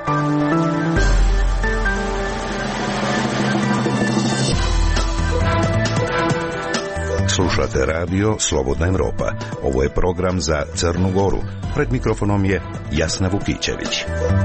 Slušate radio Slobodna Evropa. Ovo je program za Crnu Goru. Pred mikrofonom je Jasna Vukićević.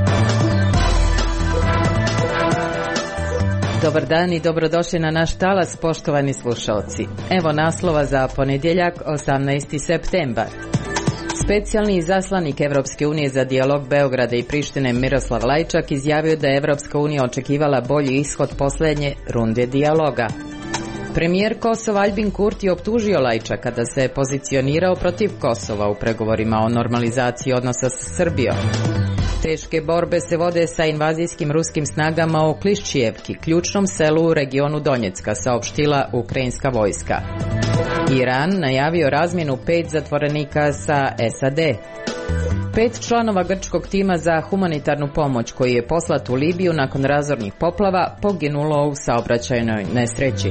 Dobar dan i dobrodošli na naš talas, poštovani slušalci. Evo naslova za ponedjeljak, 18. septembar. Specijalni izaslanik Evropske unije za dijalog Beograda i Prištine Miroslav Lajčak izjavio da je Evropska unija očekivala bolji ishod posljednje runde dijaloga. Premijer Kosova Aljbin Kurti optužio Lajčaka da se pozicionirao protiv Kosova u pregovorima o normalizaciji odnosa s Srbijom. Teške borbe se vode sa invazijskim ruskim snagama u Kliščijevki, ključnom selu u regionu Donjecka, saopštila ukrajinska vojska. Iran najavio razmjenu 5 zatvorenika sa SAD. 5 članova grčkog tima za humanitarnu pomoć koji je poslat u Libiju nakon razornih poplava poginulo u saobraćajnoj nesreći.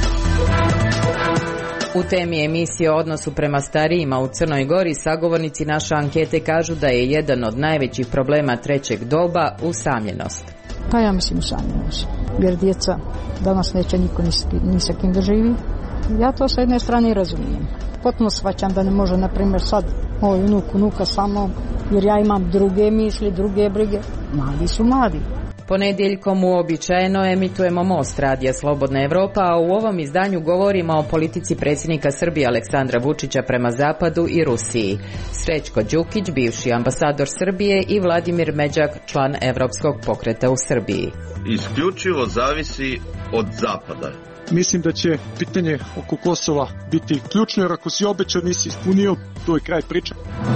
U temi emisije o odnosu prema starijima u Crnoj Gori sagovornici naše ankete kažu da je jedan od najvećih problema trećeg doba usamljenost. Pa ja mislim usamljenost, jer djeca danas neće niko ni sa kim da živi. Ja to sa jedne strane razumijem. Potpuno shvaćam da ne može, na primjer, sad moj unuka sa mnom, jer ja imam druge misli, druge brige. Mladi su mladi. Ponedjeljkom uobičajeno emitujemo Most radija Slobodna Evropa, a u ovom izdanju govorimo o politici predsjednika Srbije Aleksandra Vučića prema Zapadu i Rusiji. Srećko Đukić, bivši ambasador Srbije, i Vladimir Međak, član Evropskog pokreta u Srbiji. Isključivo zavisi od Zapada. Mislim da će pitanje oko Kosova biti ključno, jer ako si obećao nisi ispunio, to je kraj priče.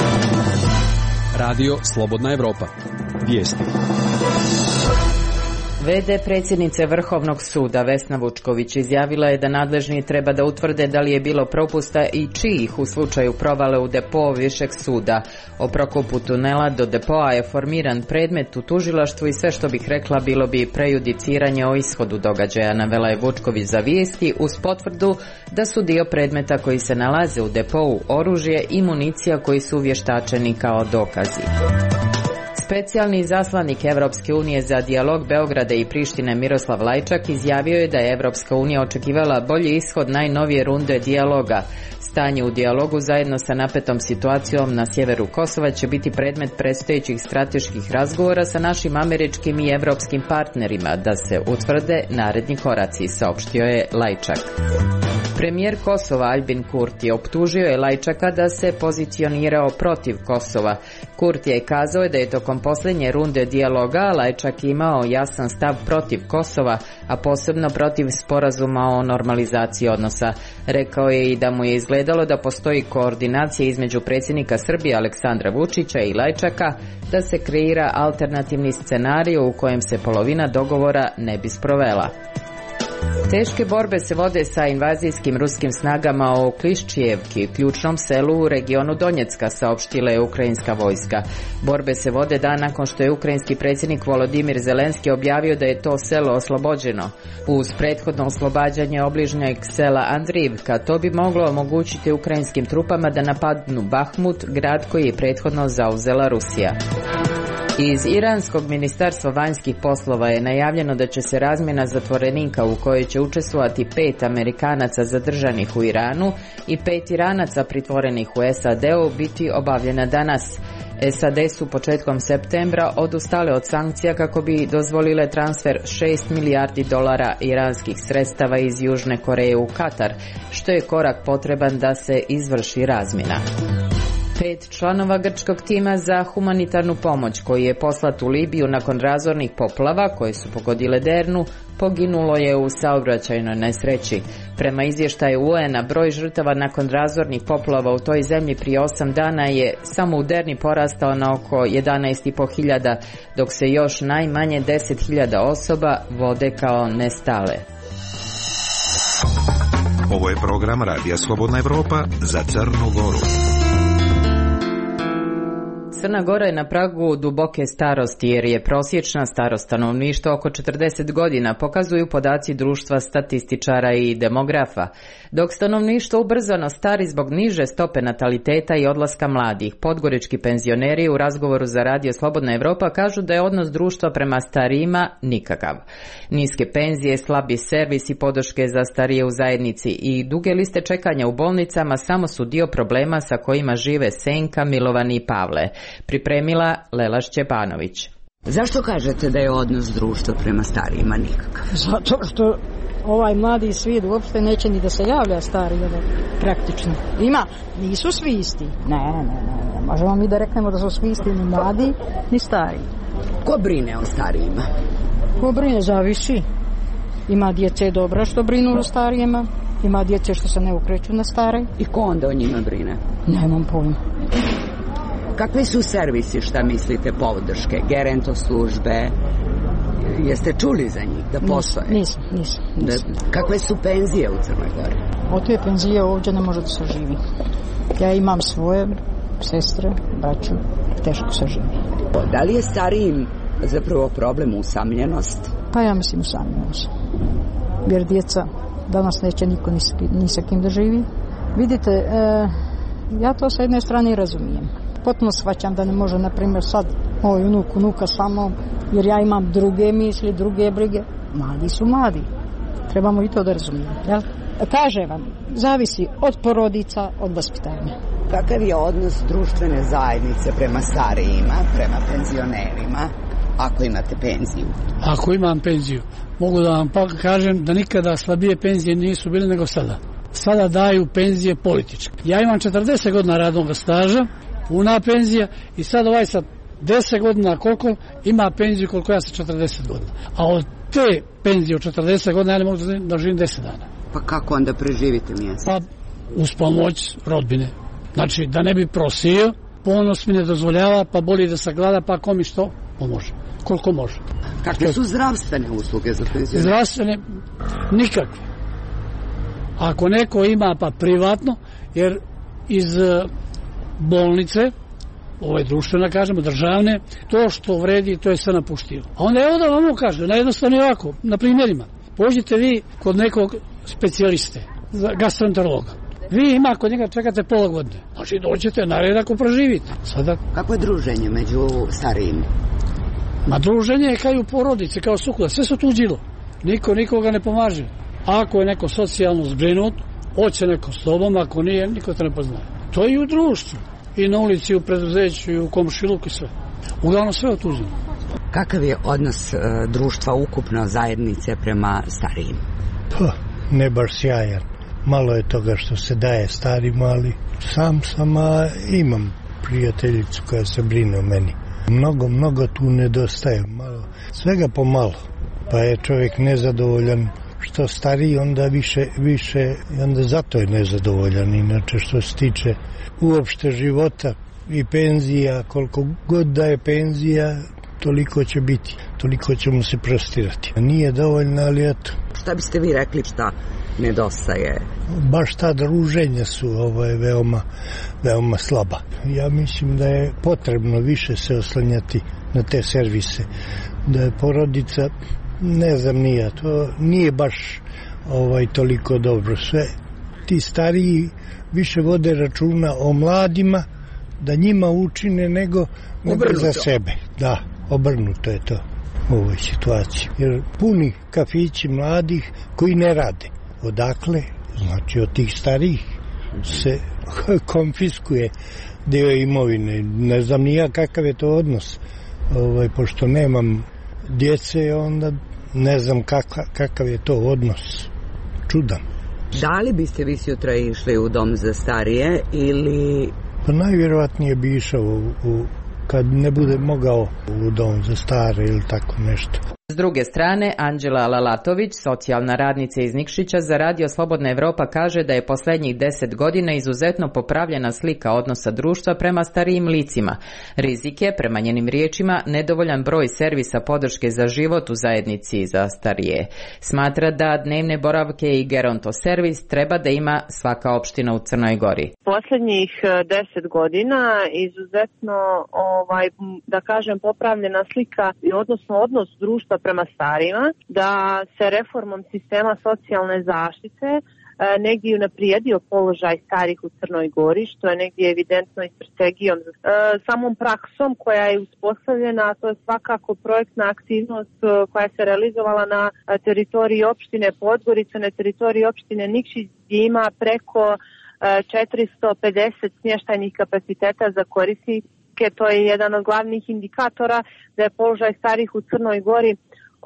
Radio Slobodna Evropa. Vijesti. VD predsjednice Vrhovnog suda Vesna Vučković izjavila je da nadležni treba da utvrde da li je bilo propusta i čijih u slučaju provale u depo Višeg suda. O prokopu tunela do depoa je formiran predmet u tužilaštvu i sve što bih rekla bilo bi prejudiciranje o ishodu događaja, navela je Vučković za Vijesti uz potvrdu da su dio predmeta koji se nalaze u depou oružje i municija koji su vještačeni kao dokazi. Specijalni izaslanik Evropske unije za dijalog Beograda i Prištine Miroslav Lajčak izjavio je da je Evropska unija očekivala bolji ishod najnovije runde dijaloga. Stanje u dijalogu zajedno sa napetom situacijom na sjeveru Kosova će biti predmet predstojećih strateških razgovora sa našim američkim i evropskim partnerima da se utvrde naredni koraci, saopštio je Lajčak. Premijer Kosova Aljbin Kurti optužio je Lajčaka da se pozicionirao protiv Kosova. Kurti je kazao da je tokom posljednje runde dijaloga Lajčak imao jasan stav protiv Kosova, a posebno protiv sporazuma o normalizaciji odnosa. Rekao je i da mu je izgledalo da postoji koordinacija između predsjednika Srbije Aleksandra Vučića i Lajčaka da se kreira alternativni scenarij u kojem se polovina dogovora ne bi sprovela. Teške borbe se vode sa invazijskim ruskim snagama u Kliščijevki, ključnom selu u regionu Donjecka, saopštila je ukrajinska vojska. Borbe se vode dan nakon što je ukrajinski predsjednik Volodimir Zelenski objavio da je to selo oslobođeno. Uz prethodno oslobađanje obližnjeg sela Andriivka, to bi moglo omogućiti ukrajinskim trupama da napadnu Bahmut, grad koji je prethodno zauzela Rusija. Iz iranskog ministarstva vanjskih poslova je najavljeno da će se razmjena zatvorenika u kojoj će učestvovati 5 Amerikanaca zadržanih u Iranu i 5 Iranaca pritvorenih u SAD-u biti obavljena danas. SAD su početkom septembra odustale od sankcija kako bi dozvolile transfer $6 milijardi iranskih sredstava iz Južne Koreje u Katar, što je korak potreban da se izvrši razmjena. 5 članova grčkog tima za humanitarnu pomoć koji je poslat u Libiju nakon razornih poplava koje su pogodile Dernu poginulo je u saobraćajnoj nesreći. Prema izvještaju UN-a broj žrtava nakon razornih poplava u toj zemlji prije 8 dana je samo u Derni porastao na oko 11.500, dok se još najmanje 10.000 osoba vode kao nestale. Ovo je program Radija Slobodna Evropa za Crnu Goru. Crna Gora je na pragu duboke starosti jer je prosječna starost stanovništva oko 40 godina, pokazuju podaci društva statističara i demografa. Dok stanovništvo ubrzano stari zbog niže stope nataliteta i odlaska mladih, podgorički penzioneri u razgovoru za Radio Slobodna Evropa kažu da je odnos društva prema starijima nikakav. Niske penzije, slabi servis i podrške za starije u zajednici i duge liste čekanja u bolnicama samo su dio problema sa kojima žive Senka, Milovan i Pavle. Pripremila Lela Šćepanović. Zašto kažete da je odnos društva prema starijima nikakav? Zato što ovaj mladi svijet uopšte neće ni da se javlja stari, praktično. Ima, nisu svi isti. Ne. Možemo mi da reknemo da su svi isti ni mladi, ni stari. Ko brine o starijima? Ko brine, zavisi. Ima djece dobra što brinu o starijima, ima djece što se ne ukreću na stare. I ko onda o njima brine? Nemam pojma. Kakvi su servisi, šta mislite, podrške, geronto službe? Jeste čuli za njih da postoje? Nisam. Kakve su penzije u Crnoj Gori? Od te penzije ovdje ne može da se živi. Ja imam svoje sestre, braću, teško se živi. Da li je starijim zapravo problem usamljenost? Pa ja mislim usamljenost. Jer djeca danas neće niko ni sa kim da živi. Vidite, ja to sa jedne strane razumijem. Potpuno shvaćam da ne može, na primjer, sad moj unuka samo, jer ja imam druge misli, druge brige. Mladi su mladi. Trebamo i to da razumijemo. Jel? Kažem vam, zavisi od porodica, od vaspitanja. Kakav je odnos društvene zajednice prema starijima, prema penzionerima, ako imate penziju? Ako imam penziju, mogu da vam kažem da nikada slabije penzije nisu bile nego sada. Sada daju penzije političke. Ja imam 40 godina radnog staža, puna penzija, i sad ovaj sa 10 godina koliko ima penziju koliko ja sa 40 godina. A od te penzije od 40 godina ja ne mogu da živim 10 dana. Pa kako onda preživite mjesec? Pa uz pomoć rodbine. Znači da ne bi prosio, ponos mi ne dozvoljava, pa boli da se glada, pa ko mi što pomože. Koliko može. Kakve su zdravstvene usluge za penzionere? Zdravstvene nikakve. Ako neko ima pa privatno, jer iz bolnice, ove društvene, kažemo, državne, to što vredi, to je sve napuštio. A onda je onda vam kaže, najjednostavno ovako, na primjerima, pođite vi kod nekog specijaliste, gastroenterologa. Vi ima kod njega čekate pola godine. Znači dođete na red ako proživite. Sada... Kako je druženje među starijim? Ma druženje je kao u porodici, kao sukuda, sve su tuđilo. Niko nikoga ne pomaže. Ako je neko socijalno zbrinut, hoće neko s tobom, ako nije, niko te ne poznaje. To je i u društvu, i na ulici, i u preduzeću, i u komšiluku, i sve. Uglavnom sve otuđeno. Kakav je odnos društva ukupno, zajednice prema starijim? Pa, ne baš sjajan. Malo je toga što se daje starima, ali sam imam prijateljicu koja se brine o meni. Mnogo tu nedostaje, malo, svega pomalo. Pa je čovjek nezadovoljan što stariji, onda više, onda zato je nezadovoljan. Inače što se tiče uopšte života i penzija, koliko god da je penzija, toliko će biti, toliko će mu se prostirati. Nije dovoljno, ali eto. Šta biste vi rekli šta nedostaje? Baš ta druženja su veoma slaba. Ja mislim da je potrebno više se oslanjati na te servise. Da je porodica, ne znam, to nije baš toliko dobro. Sve ti stariji više vode računa o mladima, da njima učine nego za sebe. Da, obrnuto je to u ovoj situaciji. Jer puni kafići mladih koji ne rade. Odakle? Znači od tih starijih se konfiskuje dio imovine. Ne znam ni ja kakav je to odnos. Pošto nemam djece, onda ne znam kakav je to odnos. Čudan. Da li biste vi sutra išli u dom za starije ili... Pa najvjerovatnije bi išao kad ne bude mogao u dom za stare ili tako nešto. S druge strane, Anđela Lalatović, socijalna radnica iz Nikšića za Radio Slobodna Evropa, kaže da je posljednjih 10 godina izuzetno popravljena slika odnosa društva prema starijim licima. Rizik je, prema njenim riječima, nedovoljan broj servisa podrške za život u zajednici za starije. Smatra da dnevne boravke i geronto servis treba da ima svaka opština u Crnoj Gori. Posljednjih 10 godina izuzetno, da kažem, popravljena slika, odnosno odnos društva prema starima, da se reformom sistema socijalne zaštite negdje unaprijedio položaj starih u Crnoj Gori, što je negdje evidentno i strategijom. Samom praksom koja je uspostavljena, to je svakako projektna aktivnost koja se realizovala na teritoriji opštine Podgorica, na teritoriji opštine Nikšić, gdje ima preko 450 smještajnih kapaciteta za korisnike. To je jedan od glavnih indikatora da je položaj starih u Crnoj Gori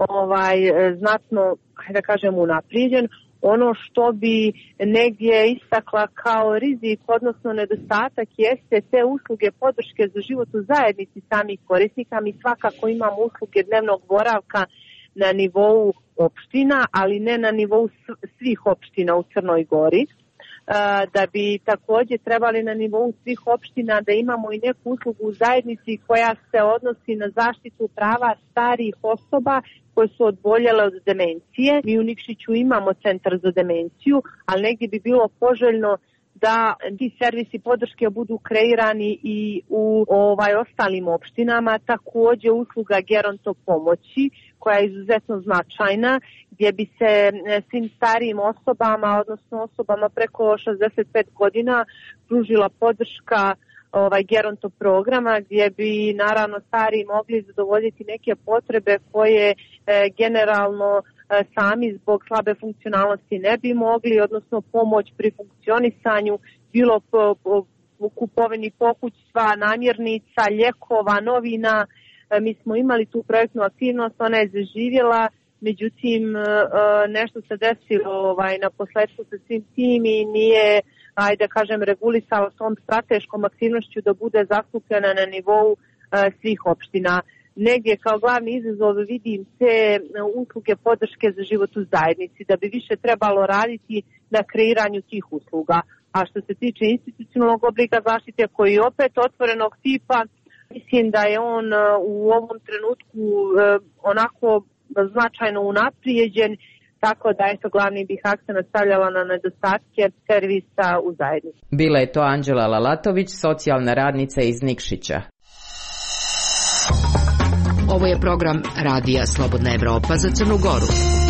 znatno, da kažem, unaprijeđen. Ono što bi negdje istakla kao rizik, odnosno nedostatak, jeste te usluge podrške za život u zajednici samih korisnika. Mi svakako imamo usluge dnevnog boravka na nivou opština, ali ne na nivou svih opština u Crnoj Gori. Da bi također trebali na nivou svih opština da imamo i neku uslugu u zajednici koja se odnosi na zaštitu prava starijih osoba koje su oboljele od demencije. Mi u Nikšiću imamo centar za demenciju, ali negdje bi bilo poželjno da ti servisi podrške budu kreirani i u ostalim opštinama. Također usluga geronto pomoći koja je izuzetno značajna, gdje bi se svim starijim osobama, odnosno osobama preko 65 godina, pružila podrška geronto programa, gdje bi naravno stariji mogli zadovoljiti neke potrebe koje generalno sami zbog slabe funkcionalnosti ne bi mogli, odnosno pomoć pri funkcionisanju, bilo po kupovini pokućstva, namirnica, ljekova, novina. Mi smo imali tu projektnu aktivnost, ona je zaživjela, međutim nešto se desilo na posledku sa svim tim i nije, da kažem, regulisalo tom strateškom aktivnošću da bude zastupljena na nivou svih opština. Negdje kao glavni izazov vidim te usluge podrške za život u zajednici, da bi više trebalo raditi na kreiranju tih usluga. A što se tiče institucionalnog oblika zaštite, koji je opet otvorenog tipa, mislim da je on u ovom trenutku onako značajno unaprijeđen, tako da glavni bih akcent stavljala na nedostatke servisa u zajednici. Bila je to Anđela Lalatović, socijalna radnica iz Nikšića. Ovo je program Radija Slobodna Evropa za Crnu Goru.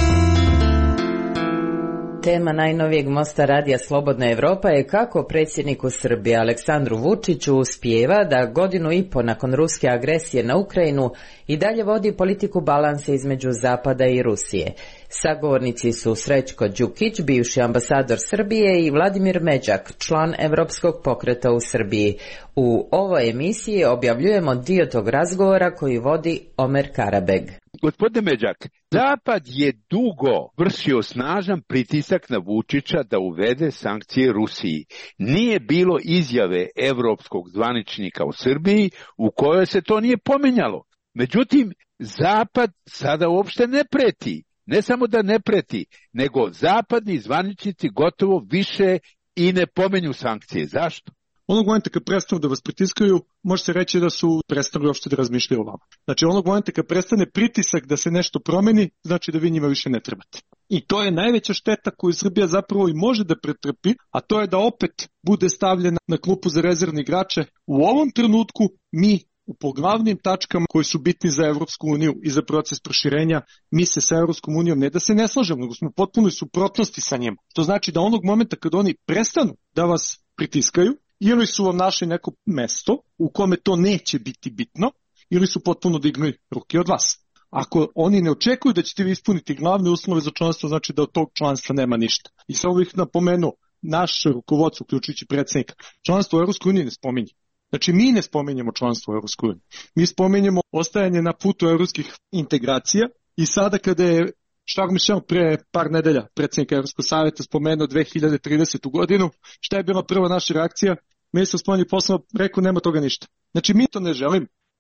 Tema najnovijeg mosta Radija Slobodna Evropa je kako predsjedniku Srbije Aleksandru Vučiću uspijeva da godinu i po nakon ruske agresije na Ukrajinu i dalje vodi politiku balansa između Zapada i Rusije. Sagovornici su Srećko Đukić, bivši ambasador Srbije, i Vladimir Međak, član Evropskog pokreta u Srbiji. U ovoj emisiji objavljujemo dio tog razgovora koji vodi Omer Karabeg. Gospodine Međak, Zapad je dugo vršio snažan pritisak na Vučića da uvede sankcije Rusiji. Nije bilo izjave evropskog zvaničnika u Srbiji u kojoj se to nije pominjalo. Međutim, Zapad sada uopšte ne preti. Ne samo da ne preti, nego zapadni zvaničnici gotovo više i ne pominju sankcije. Zašto? Onog momenta kad prestanu da vas pritiskaju, može se reći da su prestali uopšte da razmišljaju o vama. Znači, onog momenta kad prestane pritisak da se nešto promeni, znači da vi njima više ne trebate. I to je najveća šteta koju Srbija zapravo i može da pretrpi, a to je da opet bude stavljena na klupu za rezervne igrače. U ovom trenutku mi po glavnim tačkama koji su bitni za Evropsku uniju i za proces proširenja, mi se sa Evropskom unijom ne da se ne slažemo, nego smo potpuno u suprotnosti sa njima. To znači da onog momenta kad oni prestanu da vas pritiskaju, ili su vam našli neko mesto u kome to neće biti bitno, ili su potpuno digli ruke od vas. Ako oni ne očekuju da ćete vi ispuniti glavne uslove za članstvo, znači da od tog članstva nema ništa. I samo bih napomenuo, naš rukovodstvo, uključujući predsjednika, članstvo u Evropskoj uniji ne spominje. Znači, mi ne spominjemo članstvo u Evropskoj uniji. Mi spominjemo ostajanje na putu evropskih integracija i sada kada je Charles Michel pre par nedelja, predsjednika Evropskog savjeta, spomenuo 2030. godinu, šta je bila prva naša reakcija? Ministar spoljnih poslova rekao nema toga ništa. Znači, mi to ne želimo.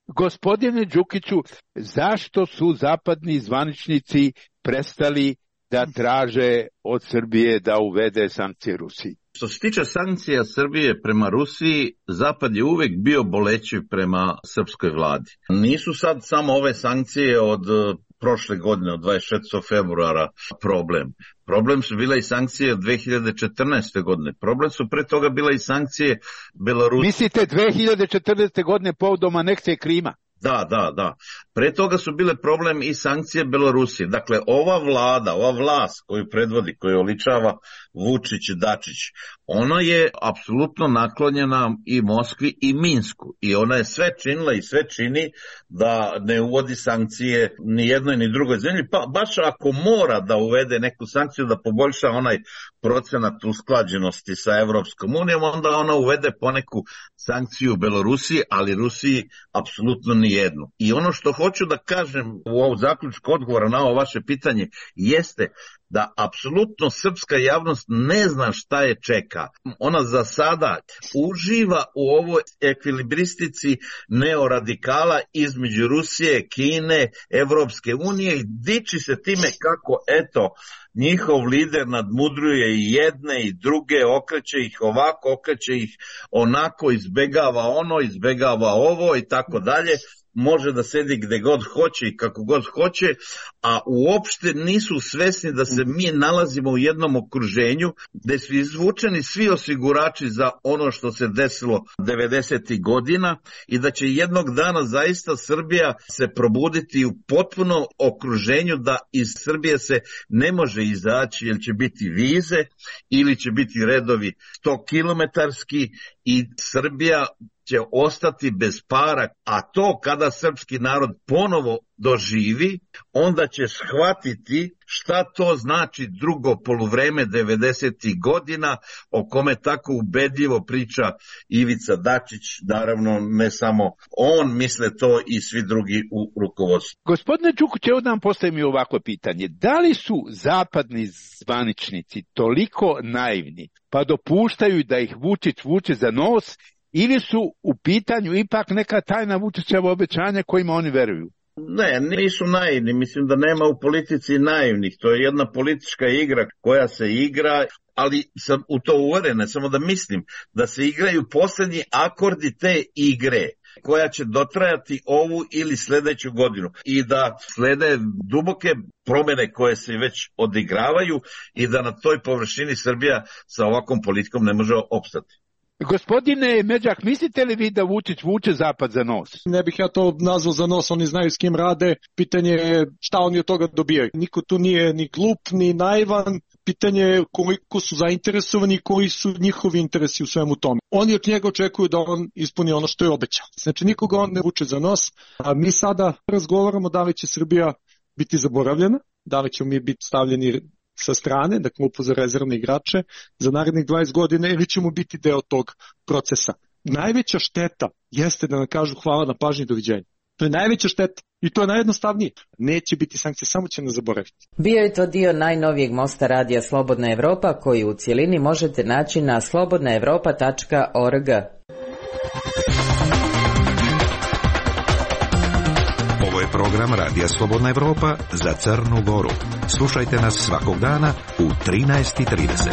Gospodine Đukiću, zašto su zapadni zvaničnici prestali da traže od Srbije da uvede sankcije Rusiji? Što se tiče sankcija Srbije prema Rusiji, Zapad je uvek bio bolećiv prema srpskoj vladi. Nisu sad samo ove sankcije od prošle godine, od 26. februara problem. Problem su bile i sankcije od 2014. godine. Problem su pre toga bile i sankcije Belorusije. Mislite 2014. godine povodom anekcije Krima? Da. Pre toga su bile problem i sankcije Belorusije. Dakle, ova vlada, ova vlast koju predvodi, koju oličava Vučić i Dačić, ona je apsolutno naklonjena i Moskvi i Minsku. I ona je sve činila i sve čini da ne uvodi sankcije ni jednoj ni drugoj zemlji. Pa baš ako mora da uvede neku sankciju da poboljša onaj procenat usklađenosti sa Evropskom unijom, onda ona uvede poneku sankciju Belorusiji, ali Rusiji apsolutno ni jednu. I ono što hoću da kažem u ovom zaključku odgovora na ovo vaše pitanje jeste da apsolutno srpska javnost ne zna šta je čeka. Ona za sada uživa u ovoj ekvilibristici neoradikala između Rusije, Kine, Evropske unije i diči se time kako, eto, njihov lider nadmudruje i jedne i druge, okreće ih ovako, okreće ih onako, izbegava ono, izbegava ovo i tako dalje. Može da sedi gde god hoće i kako god hoće, a uopšte nisu svesni da se mi nalazimo u jednom okruženju gde su izvučeni svi osigurači za ono što se desilo 90. godina i da će jednog dana zaista Srbija se probuditi u potpuno okruženju da iz Srbije se ne može izaći jer će biti vize ili će biti redovi 100 kilometarski i Srbija će ostati bez para, a to kada srpski narod ponovo doživi, onda će shvatiti šta to znači drugo poluvreme 90. godina, o kome tako ubedljivo priča Ivica Dačić, naravno ne samo on, misle to i svi drugi u rukovodstvu. Gospodine Đukić, evo da vam postavim i ovako pitanje. Da li su zapadni zvaničnici toliko naivni, pa dopuštaju da ih Vučić vuče za nos, ili su u pitanju ipak neka tajna Vučićeva obećanja kojima oni veruju? Ne, nisu naivni. Mislim da nema u politici naivnih. To je jedna politička igra koja se igra, ali sam u to uveren, ne samo da mislim, da se igraju poslednji akordi te igre koja će dotrajati ovu ili sledeću godinu i da slede duboke promene koje se već odigravaju i da na toj površini Srbija sa ovakvom politikom ne može opstati. Gospodine Međak, mislite li vi da Vučić vuče Zapad za nos? Ne bih ja to nazvao za nos, oni znaju s kim rade, pitanje je šta oni od toga dobijaju. Niko tu nije ni glup, ni naivan, pitanje je koliko su zainteresovani i koji su njihovi interesi u svemu tome. Oni od njega očekuju da on ispuni ono što je obećao. Znači nikoga on ne vuče za nos, a mi sada razgovaramo da li će Srbija biti zaboravljena, da li ćemo mi biti stavljeni sa strane, da klupu za rezervne igrače za narednih 20 godina ili ćemo biti deo tog procesa. Najveća šteta jeste da nam kažu hvala na pažnji, doviđenja. To je najveća šteta i to je najjednostavnije. Neće biti sankcije, samo će nas zaboraviti. Bio je to dio najnovijeg mosta radija Slobodna Evropa koji u cijelini možete naći na slobodnaevropa.org. Ovo je program Radija Slobodna Evropa za Crnu Goru. Slušajte nas svakog dana u 13:30.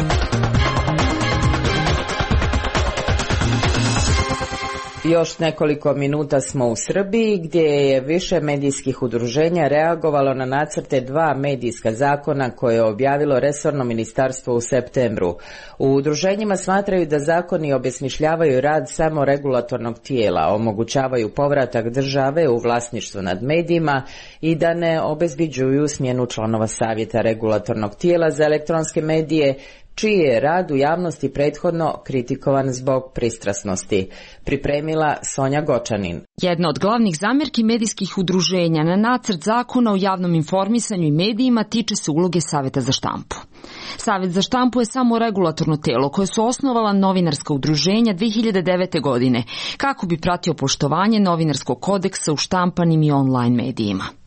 Još nekoliko minuta smo u Srbiji gdje je više medijskih udruženja reagovalo na nacrte 2 medijska zakona koje je objavilo resorno ministarstvo u septembru. U udruženjima smatraju da zakoni obesmišljavaju rad samo regulatornog tijela, omogućavaju povratak države u vlasništvo nad medijima i da ne obezbiđuju smjenu članova savjeta regulatornog tijela za elektronske medije, čiji je rad u javnosti prethodno kritikovan zbog pristrasnosti. Pripremila Sonja Gočanin. Jedna od glavnih zamjerki medijskih udruženja na nacrt zakona o javnom informisanju i medijima tiče se uloge Savjeta za štampu. Savjet za štampu je samo regulatorno telo koje su osnovala novinarska udruženja 2009. godine kako bi pratio poštovanje novinarskog kodeksa u štampanim i online medijima.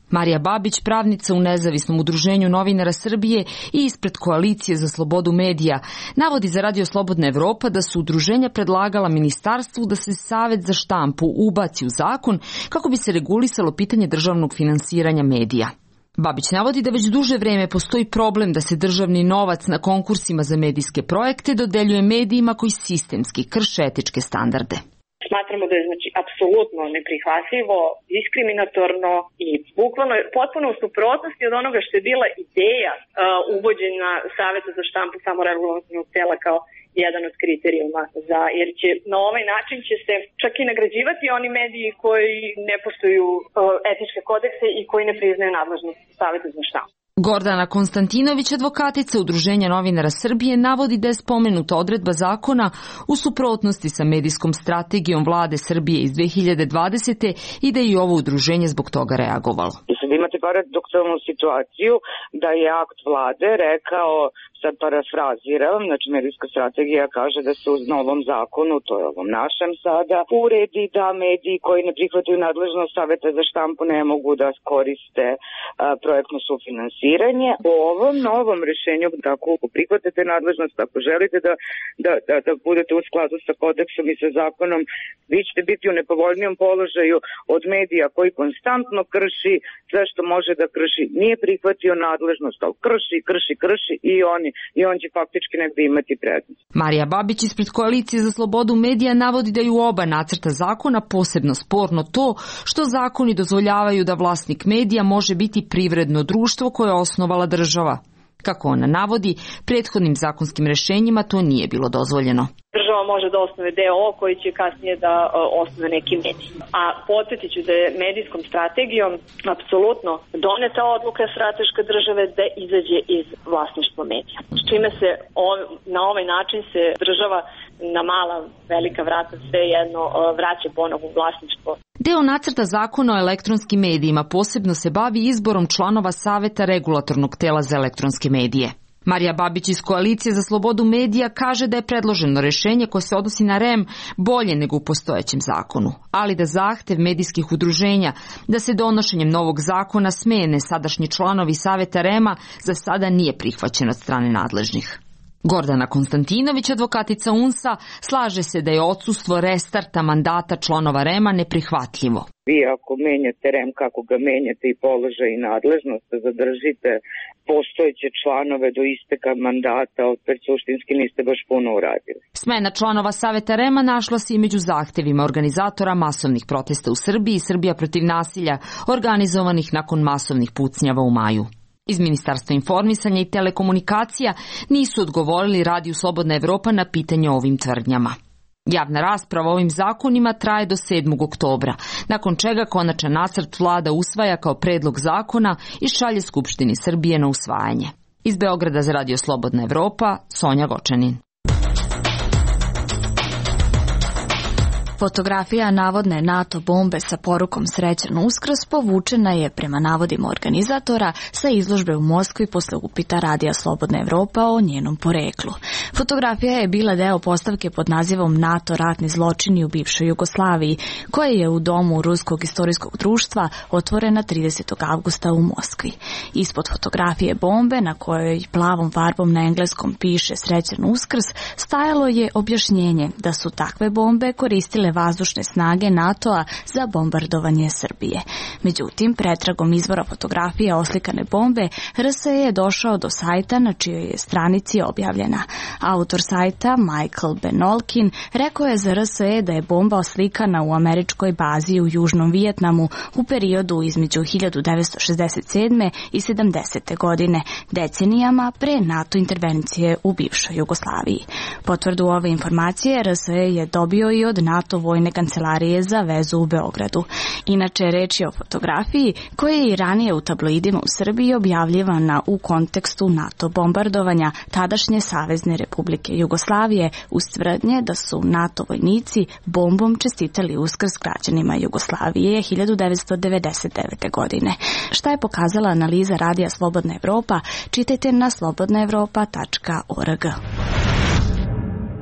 Marija Babić, pravnica u Nezavisnom udruženju novinara Srbije i ispred Koalicije za slobodu medija, navodi za Radio Slobodna Evropa da su udruženja predlagala ministarstvu da se Savet za štampu ubaci u zakon kako bi se regulisalo pitanje državnog finansiranja medija. Babić navodi da već duže vreme postoji problem da se državni novac na konkursima za medijske projekte dodeljuje medijima koji sistemski krše etičke standarde. Smatramo da je apsolutno neprihvatljivo, diskriminatorno i bukvalno potpuno u suprotnosti od onoga što je bila ideja uvođenja Saveta za štampu samoregulatornog tela kao jedan od kriterijuma jer će na ovaj način će se čak i nagrađivati oni mediji koji ne poštuju etičke kodekse i koji ne priznaju nadležnost Saveta za štampu. Gordana Konstantinović, advokatica Udruženja novinara Srbije, navodi da je spomenuta odredba zakona u suprotnosti sa medijskom strategijom vlade Srbije iz 2020. i da je i ovo udruženje zbog toga reagovalo. Sad imate paradoksalnu situaciju da je akt vlade rekao, sad parafraziram, znači medijska strategija kaže da se uz novom zakonu, to je ovom našem sada, uredi da mediji koji ne prihvataju nadležnost Saveta za štampu ne mogu da koriste projektno sufinansiranje. Po ovom novom rešenju, ako prihvatate nadležnost, ako želite da budete u skladu sa kodeksom i sa zakonom, vi ćete biti u nepovoljnijem položaju od medija koji konstantno krši sve što može da krši. Nije prihvatio nadležnost, ali krši i on će faktički negde imati prednost. Marija Babić ispred Koalicije za slobodu medija navodi da je u oba nacrta zakona posebno sporno to što zakoni dozvoljavaju da vlasnik medija može biti privredno društvo koje je osnovala država. Kako ona navodi, prethodnim zakonskim rešenjima to nije bilo dozvoljeno. Država može da osnove DO koji će kasnije da osnove neki medij. A podsjetit ću da je medijskom strategijom apsolutno doneta odluka strateška države da izađe iz vlasništva medija. S čime se na ovaj način se država na mala, velika vrata svejedno vraća ponovo u vlasništvo. Deo nacrta zakona o elektronskim medijima posebno se bavi izborom članova Saveta regulatornog tela za elektronske medije. Marija Babić iz Koalicije za slobodu medija kaže da je predloženo rešenje koje se odnosi na REM bolje nego u postojećem zakonu, ali da zahtev medijskih udruženja da se donošenjem novog zakona smene sadašnji članovi Saveta REM-a za sada nije prihvaćen od strane nadležnih. Gordana Konstantinović, advokatica UNS-a, slaže se da je odsustvo restarta mandata članova REM-a neprihvatljivo. Vi ako menjate REM kako ga menjate i položaj i nadležnost, da zadržite postojeće članove do isteka mandata, opet suštinski niste baš puno uradili. Smena članova Saveta REM-a našla se i među zahtevima organizatora masovnih protesta u Srbiji i Srbija protiv nasilja, organizovanih nakon masovnih pucnjava u maju. Iz Ministarstva informisanja i telekomunikacija nisu odgovorili Radiju Slobodna Evropa na pitanje o ovim tvrdnjama. Javna rasprava o ovim zakonima traje do 7. oktobra, nakon čega konačan nacrt vlada usvaja kao predlog zakona i šalje Skupštini Srbije na usvajanje. Iz Beograda za Radio Slobodna Evropa, Sonja Gočanin. Fotografija navodne NATO bombe sa porukom Srećan Uskrs povučena je prema navodima organizatora sa izložbe u Moskvi posle upita Radija Slobodna Evropa o njenom poreklu. Fotografija je bila deo postavke pod nazivom NATO ratni zločini u bivšoj Jugoslaviji, koja je u domu Ruskog istorijskog društva otvorena 30. avgusta u Moskvi. Ispod fotografije bombe, na kojoj plavom farbom na engleskom piše Srećan Uskrs, stajalo je objašnjenje da su takve bombe koristile vazdušne snage NATO-a za bombardovanje Srbije. Međutim, pretragom izvora fotografije oslikane bombe, RSE je došao do sajta na čijoj je stranici objavljena. Autor sajta, Michael Benolkin, rekao je za RSE da je bomba oslikana u američkoj bazi u Južnom Vijetnamu u periodu između 1967. i 70. godine, decenijama pre NATO intervencije u bivšoj Jugoslaviji. Potvrdu ove informacije RSE je dobio i od NATO vojne kancelarije za vezu u Beogradu. Inače, reč je o fotografiji koja je i ranije u tabloidima u Srbiji objavljivana u kontekstu NATO bombardovanja tadašnje Savezne Republike Jugoslavije uz tvrdnje da su NATO vojnici bombom čestitali Uskrs građanima Jugoslavije 1999. godine. Šta je pokazala analiza Radija Slobodna Evropa, čitajte na slobodnaevropa.org.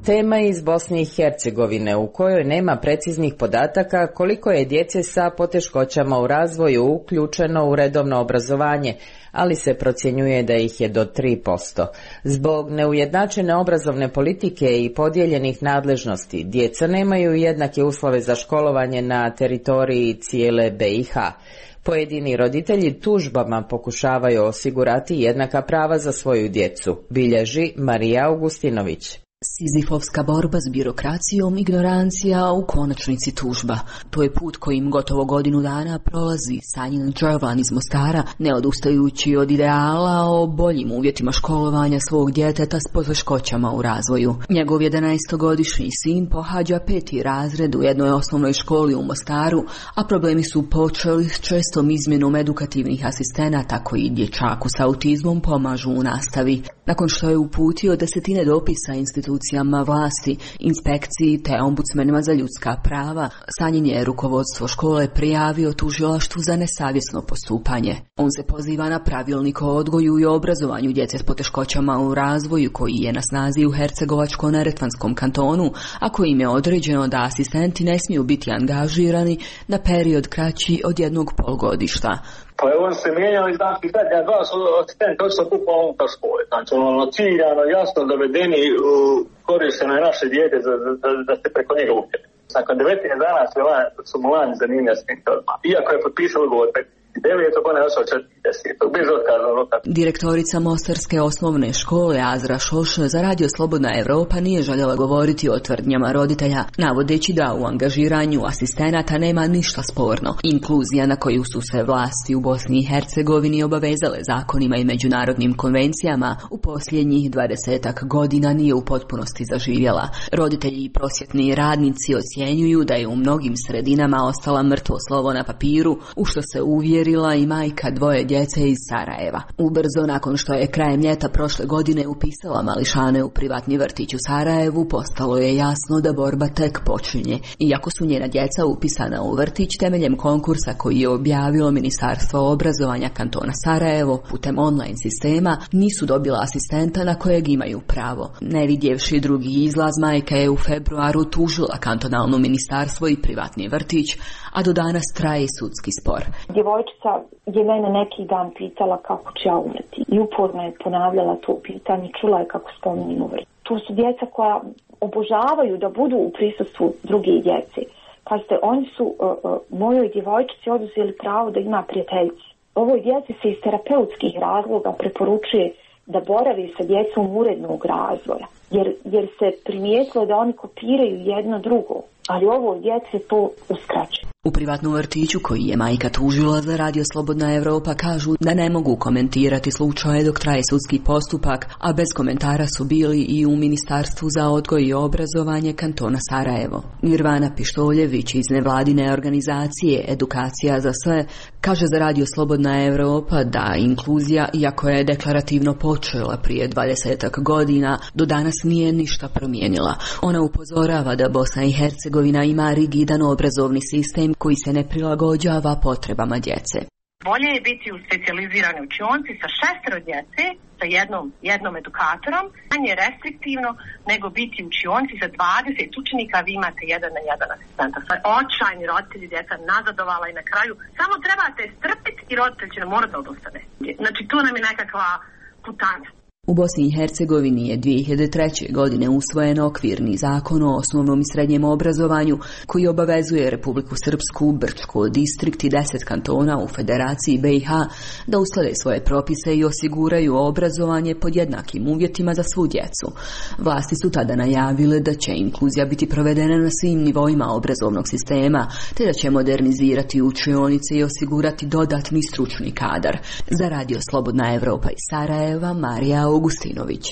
Tema iz Bosne i Hercegovine u kojoj nema preciznih podataka koliko je djece sa poteškoćama u razvoju uključeno u redovno obrazovanje, ali se procjenjuje da ih je do 3%. Zbog neujednačene obrazovne politike i podijeljenih nadležnosti, djeca nemaju jednake uslove za školovanje na teritoriji cijele BiH. Pojedini roditelji tužbama pokušavaju osigurati jednaka prava za svoju djecu, bilježi Marija Augustinović. Sizifovska borba s birokracijom, ignorancija, u konačnici tužba. To je put kojim gotovo godinu dana prolazi Sanjin Đervan iz Mostara, ne odustajući od ideala o boljim uvjetima školovanja svog djeteta s poteškoćama u razvoju. Njegov 11-godišnji sin pohađa 5. razred u jednoj osnovnoj školi u Mostaru, a problemi su počeli s čestom izmjenom edukativnih asistenata koji dječaku s autizmom pomažu u nastavi. Nakon što je uputio desetine dopisa institucijama vlasti, inspekciji te ombudsmenima za ljudska prava, Sanjin je rukovodstvo škole prijavio tužilaštvu za nesavjesno postupanje. On se poziva na pravilnik o odgoju i obrazovanju djece s poteškoćama u razvoju koji je na snazi u Hercegovačko-neretvanskom kantonu, a kojim je određeno da asistenti ne smiju biti angažirani na period kraći od 1 polugodišta. Pa je on se mijenjao i znači zadnja 2 asistenta ošto kupao unutar škole. Znači ciljano, jasno dovedeni u korišteno je naše dijete da se preko njega upjeli. Nakon 19 dana su mu lani zanimlja s tim odmah. Iako je potpisao ugovor 9. on je ošao 40. bez otkaza. Direktorica Mostarske osnovne škole Azra Šoš za Radio Slobodna Evropa nije željela govoriti o tvrdnjama roditelja, navodeći da u angažiranju asistenata nema ništa sporno. Inkluzija na koju su se vlasti u Bosni i Hercegovini obavezale zakonima i međunarodnim konvencijama u posljednjih 20 godina nije u potpunosti zaživjela. Roditelji i prosvjetni radnici ocjenjuju da je u mnogim sredinama ostala mrtvo slovo na papiru, u što se uvjerila i majka 2 djece iz Sarajeva. Ubrzo nakon što je krajem ljeta prošle godine upisala mališane u privatni vrtić u Sarajevu, postalo je jasno da borba tek počinje. Iako su njena djeca upisana u vrtić temeljem konkursa koji je objavilo Ministarstvo obrazovanja kantona Sarajevo putem online sistema, nisu dobila asistenta na kojeg imaju pravo. Ne vidjevši drugi izlaz, majka je u februaru tužila kantonalno ministarstvo i privatni vrtić, a do danas traje sudski spor. Djevojčica je mene neki dan pitala kako ću ja umreti i uporno je ponavljala to pitanje, čula je kako spominjem umreti. Tu su djeca koja obožavaju da budu u prisustvu druge djece. Pazite, oni su mojoj djevojčici oduzeli pravo da ima prijateljice. Ovoj djeci se iz terapeutskih razloga preporučuje da boravi sa djecom urednog razvoja, jer se primijetilo da oni kopiraju jedno drugo, ali ovoj djeci to uskraćuje. U privatnom vrtiću koji je majka tužila za Radio Slobodna Evropa kažu da ne mogu komentirati slučaje dok traje sudski postupak, a bez komentara su bili i u Ministarstvu za odgoj i obrazovanje kantona Sarajevo. Nirvana Pištoljević iz nevladine organizacije Edukacija za sve kaže za Radio Slobodna Evropa da inkluzija, iako je deklarativno počela prije 20 godina, do danas nije ništa promijenila. Ona upozorava da Bosna i Hercegovina ima rigidan obrazovni sistem koji se ne prilagođava potrebama djece. Bolje je biti u specijaliziranoj učionci sa 6 djece, sa jednom edukatorom, manje restriktivno nego biti u učionci sa 20 učenika, vi imate 1 na 1 asistenta. Očajni roditelji, djeca nazadovala i na kraju samo trebate strpiti i roditelj će nam morati da odustane. Znači tu nam je nekakva putanja. U Bosni i Hercegovini je 2003. godine usvojen okvirni zakon o osnovnom i srednjem obrazovanju koji obavezuje Republiku Srpsku, Brčko distrikt i 10 kantona u Federaciji BiH da usklade svoje propise i osiguraju obrazovanje pod jednakim uvjetima za svu djecu. Vlasti su tada najavile da će inkluzija biti provedena na svim nivoima obrazovnog sistema, te da će modernizirati učionice i osigurati dodatni stručni kadar. Za Radio Slobodna Evropa iz Sarajeva, Marija Augustinović.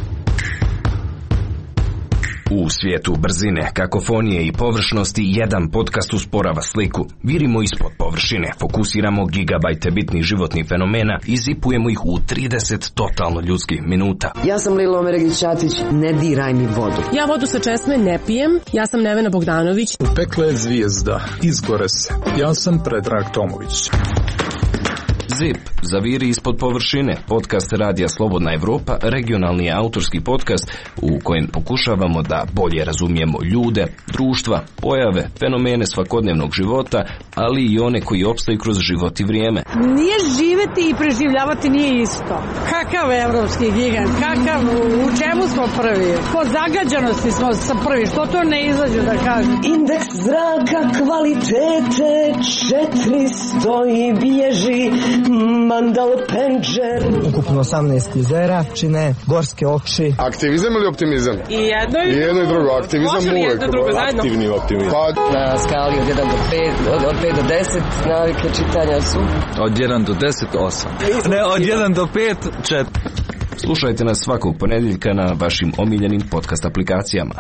U svijetu brzine, kakofonije i površnosti jedan podcast usporava sliku. Virimo ispod površine, fokusiramo gigabajte bitnih životnih fenomena i zipujemo ih u 30 totalno ljudskih minuta. Ja sam Lilo Omeregić-Ćatić, ne diraj mi vodu. Ja vodu sa česme ne pijem, ja sam Nevena Bogdanović. U pekle je zvijezda, izgore se. Ja sam Predrag Tomović. ZIP, Zaviri ispod površine, podcast Radija Slobodna Evropa, regionalni autorski podcast u kojem pokušavamo da bolje razumijemo ljude, društva, pojave, fenomene svakodnevnog života, ali i one koji opstaju kroz život i vrijeme. Nije živeti i preživljavati nije isto. Kakav evropski gigant, kakav, u čemu smo prvi? Po zagađanosti smo prvi, što to ne izađe da kažem? Indeks zraka kvalitete 400 i bježi Mandal Penđer. Ukupno 18 jezera čine gorske okši. Aktivizam ili optimizam? I jedno i drugo. Aktivizam uvijek. Aktivni optimizam. Na skali od 1 do 5, od 5 do 10 navike čitanja su. Od 1 do 10, 8. Ne, od 1 do 5, 4. Slušajte nas svakog ponedjeljka na vašim omiljenim podcast aplikacijama.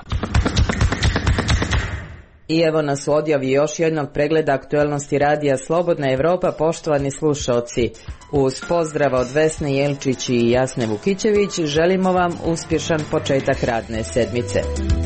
I evo nas u odjavi još jednog pregleda aktualnosti Radija Slobodna Evropa, poštovani slušalci. Uz pozdrav od Vesne Jelčić i Jasne Vukićević želimo vam uspješan početak radne sedmice.